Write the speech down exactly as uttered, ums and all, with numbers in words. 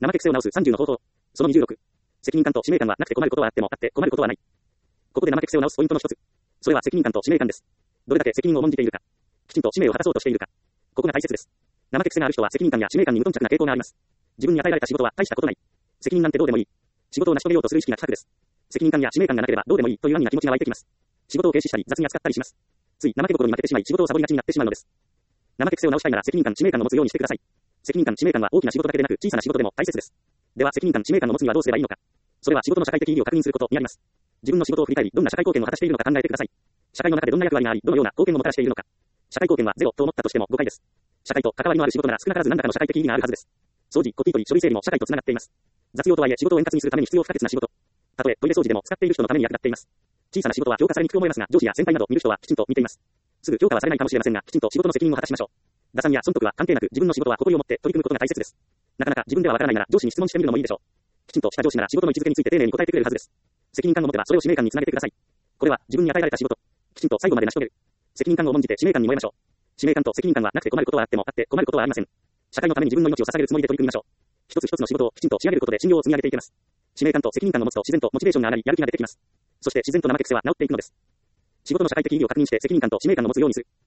怠け癖を直すさんじゅうの方法。そのにじゅうろく。責任感と使命感はなくて困ることはあってもあって困ることはない。ここで怠け癖を直すポイントの一つ。それは責任感と使命感です。どれだけ責任を重んじているか。きちんと使命を果たそうとしているか。ここが大切です。怠け癖がある人は責任感や使命感に無頓着な傾向があります。自分に与えられた仕事は大したことない。責任なんてどうでもいい。仕事を成し遂げようとする意識が希薄です。責任感や使命感がなければどうでもいいという安易な気持ちが湧いてきます。仕事を軽視したり雑に扱ったりします。つい怠け心に負けてしまい仕事をサボりがちになってしまうのです。怠け癖を直したいなら責任感、使命感を持つようにしてください。責任感、使命感は大きな仕事だけでなく小さな仕事でも大切です。では責任感、使命感を持つにはどうすればいいのか。それは仕事の社会的意義を確認することにあります。自分の仕事を振り返り、どんな社会貢献を果たしているのか考えてください。社会の中でどんな役割があり、どのような貢献をもたらしているのか。社会貢献はゼロと思ったとしても誤解です。社会と関わりのある仕事なら少なからず何らかの社会的意義があるはずです。掃除、コピー取り、書類整理も社会とつながっています。雑用とはいえ仕事を円滑にするために必要不可欠な仕事。たとえトイレ掃除でも使っている人のために役立っています。小さな仕事は評価されにくく思えますが、上司や先輩など見る人はきちんと見ています。すぐ評価はされないかもしれませんが、きちんと仕事の責任を果たしましょう。打算や損得は関係なく自分の仕事は誇りを持って取り組むことが大切です。なかなか自分ではわからないなら上司に質問してみるのもいいでしょう。きちんとした上司なら仕事の位置づけについて丁寧に答えてくれるはずです。責任感を持てばそれを使命感につなげてください。これは自分に与えられた仕事。きちんと最後まで成し遂げる。責任感を重んじて使命感に燃えましょう。使命感と責任感はなくて困ることはあってもあって困ることはありません。社会のために自分の命を捧げるつもりで取り組みましょう。一つ一つの仕事をきちんと仕上げることで信用を積み上げていきます。使命感と責任感を持つと自然とモチベーションが上がり、やる気が出てきます。そして自然と怠け癖は治っていくのです。仕事の社会的意義を確認して責任感と使命感を持つようにする。